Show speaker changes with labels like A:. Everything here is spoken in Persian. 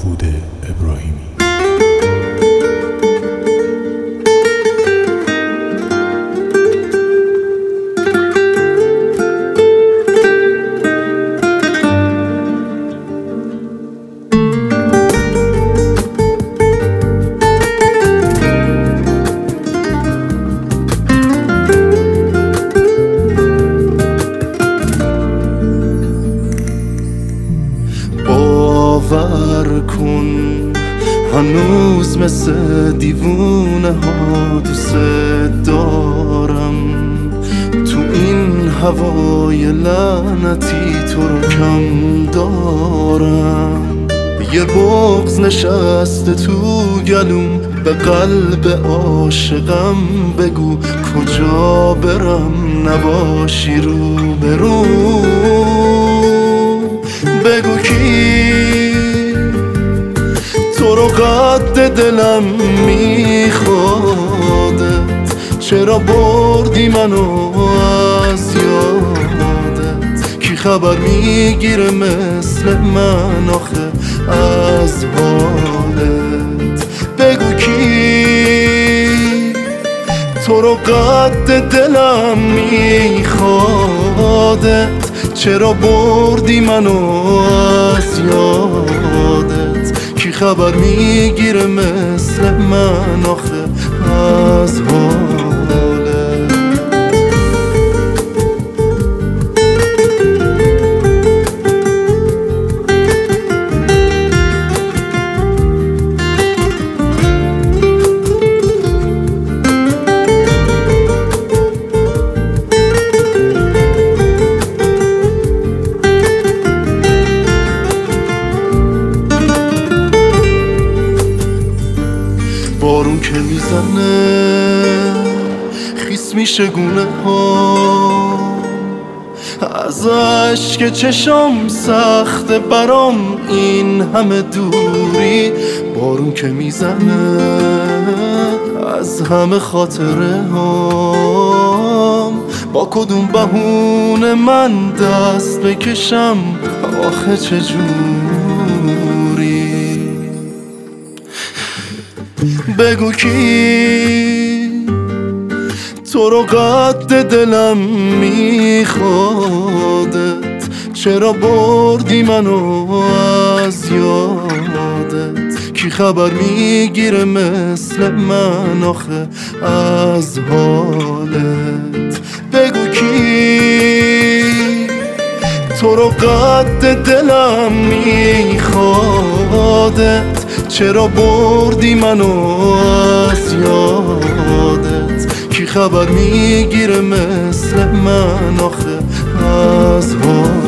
A: داوود ابراهیمی.
B: باور کن هنوز مثل دیوونه ها دوست دارم، تو این هوای لعنتی تو رو کم دارم. یه بغض نشسته تو گلوم، به قلب عاشقم بگو کجا برم نباشی رو برو. بگو کی تو رو قد دلم میخوادت، چرا بردی منو از یادت. کی خبر میگیره مثل من آخه از حالت. بگو کی تو رو قد دلم میخوادت، چرا بردی منو از یادت. کی خبر میگیره مثل من آخه از حالت. بارون که میزنه خیس میشه گونه ها، از عشق چشم سخته برام این همه دوری. بارون که میزنه از همه خاطره هام، با کدوم بهونه من دست بکشم آخه چجوری. بگو کی تو رو قد دلم میخوادت، چرا بردی منو از یادت. کی خبر میگیره مثل من آخه از حالت. بگو کی تو رو قد دلم میخوادت، چرا بردی منو از یادت. کی خبر میگیره مثل من آخه از حالت.